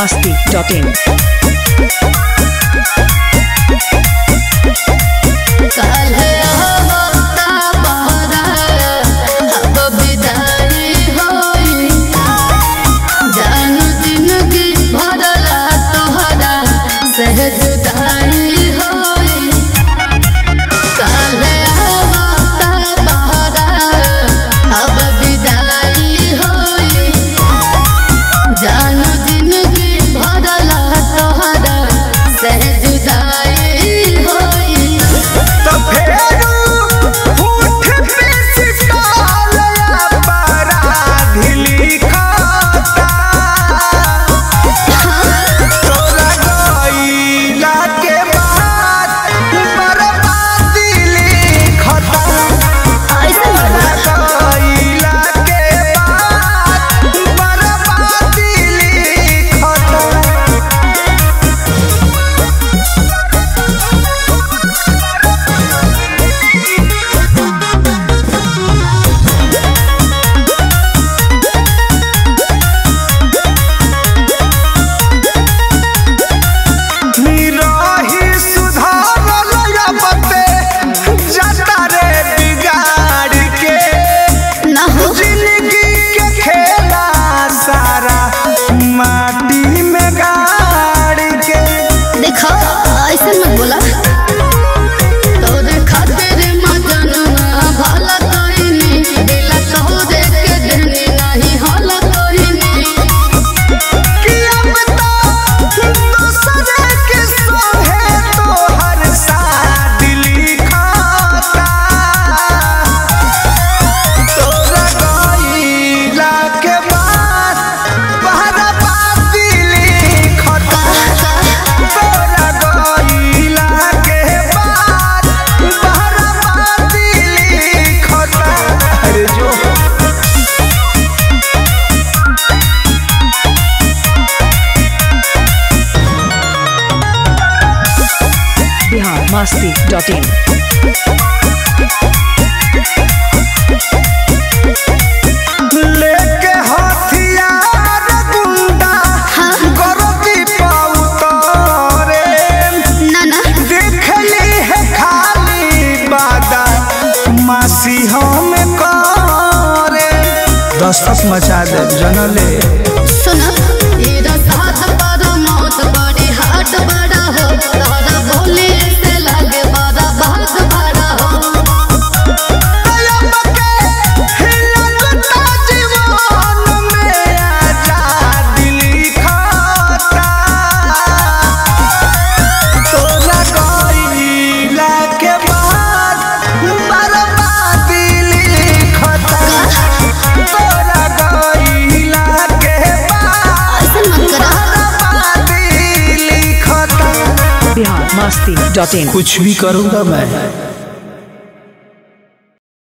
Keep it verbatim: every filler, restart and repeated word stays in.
masti dot in. masti dot in. लेके हथियार गुंडा गरती पाउतरे नाना देखली है खाली बादा मासी हम करे दस्तक मचा दे जनले सुना तेरा साथ पर मौत बड़ी हाट बड़ा हो तारा बोले से लागे बड़ा बात बड़ा हो masti dot in. कुछ भी करूँगा मैं।